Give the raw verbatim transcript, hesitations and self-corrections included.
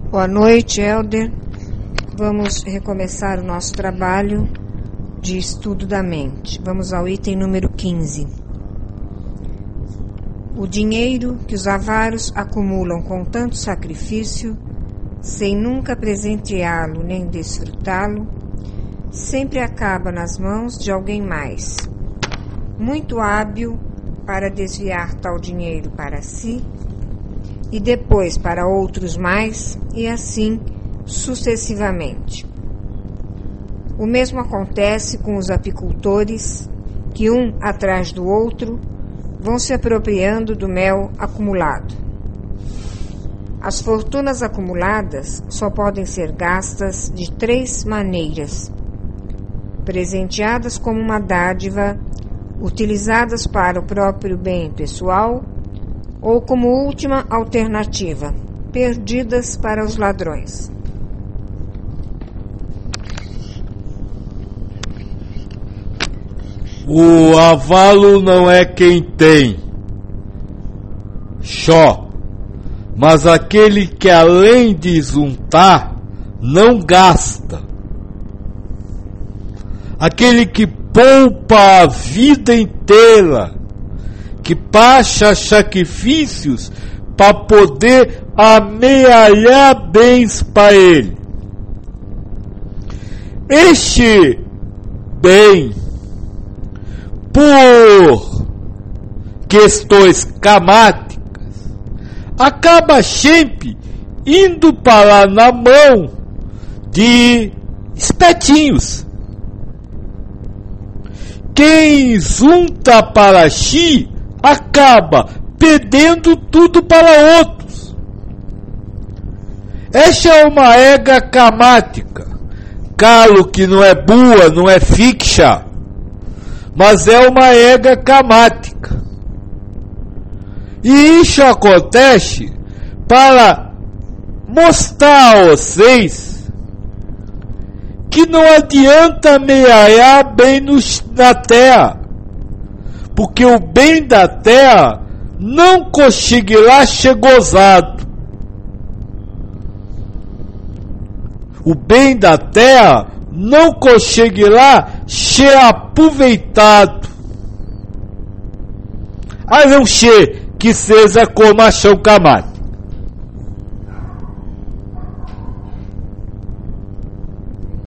Boa noite, Helder. Vamos recomeçar o nosso trabalho de estudo da mente. Vamos ao item número quinze. O dinheiro que os avaros acumulam com tanto sacrifício, sem nunca presenteá-lo nem desfrutá-lo, sempre acaba nas mãos de alguém mais, muito hábil para desviar tal dinheiro para si e depois para outros mais, e assim sucessivamente. O mesmo acontece com os apicultores, que um atrás do outro vão se apropriando do mel acumulado. As fortunas acumuladas só podem ser gastas de três maneiras: presenteadas como uma dádiva, utilizadas para o próprio bem pessoal, ou como última alternativa, perdidas para os ladrões. O avalo não é quem tem, só, mas aquele que além de juntar, não gasta. Aquele que poupa a vida inteira, que passa sacrifícios para poder amealhar bens para ele. Este bem, por questões camáticas, acaba sempre indo para na mão de espertinhos. Quem junta para si acaba perdendo tudo para outros. Esta é uma ega camática. Claro que não é boa, não é fixa, mas é uma ega camática. E isso acontece para mostrar a vocês que não adianta amealhar bem nos, na terra, porque o bem da terra não conseguirá ser gozado. O bem da terra não conseguirá ser aproveitado, a não ser que seja como a ação camática.